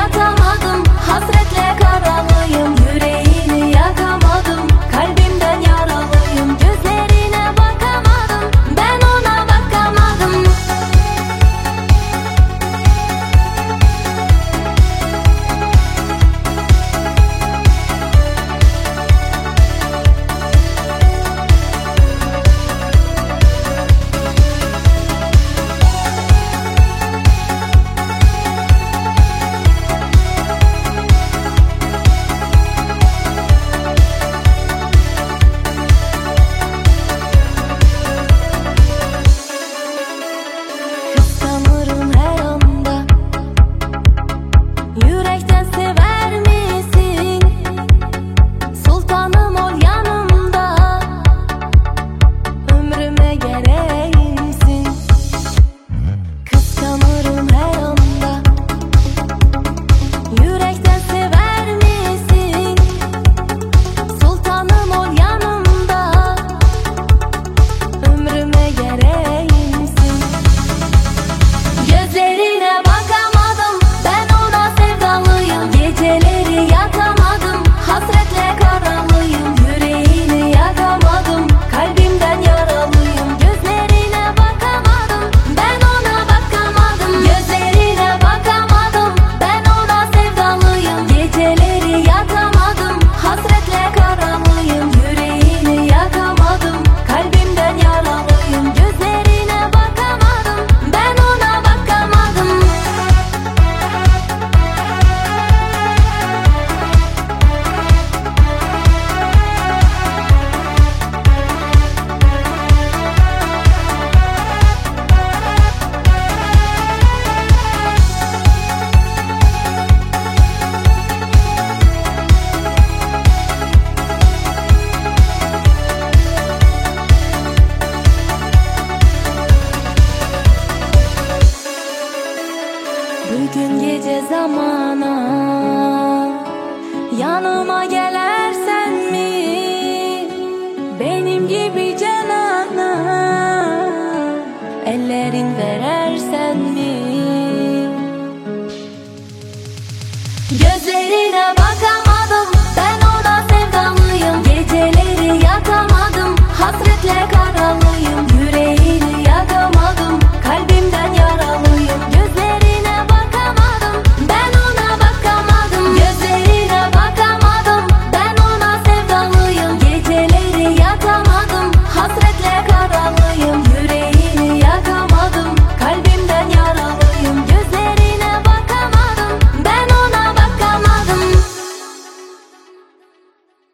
yatamadım, hasretle karalıyım. Yüreğini yakamadım, kalbimden yaralıyım. Gözlerine bakamadım, ben ona bakamadım. Kıskanırım her anda, yürekten sever misin? Sultanım ol yanımda, ömrüme gereğimsin. Kıskanırım her anda, yürekten sever misin? Sultanım ol yanımda, ömrüme gereğimsin. Gözlerine bakamadım, ben ona sevdalıyım. Geceleri yatamadım, hasretle karalıyım. Yüreğini yakamadım, kalbimden yaralıyım. Gözlerine bakamadım, ben ona bakamadım. Gözlerine bakamadım, ben ona sevdalıyım. Geceleri yatamadım, hasretle karalıyım. Yüreğini yakamadım, kalbimden yaralıyım. Gözlerine bakamadım, ben ona bakamadım. Bugün gece zamana yanıma gelersen mi? Benim gibi canana ellerin verersen mi? Gözlerine bak.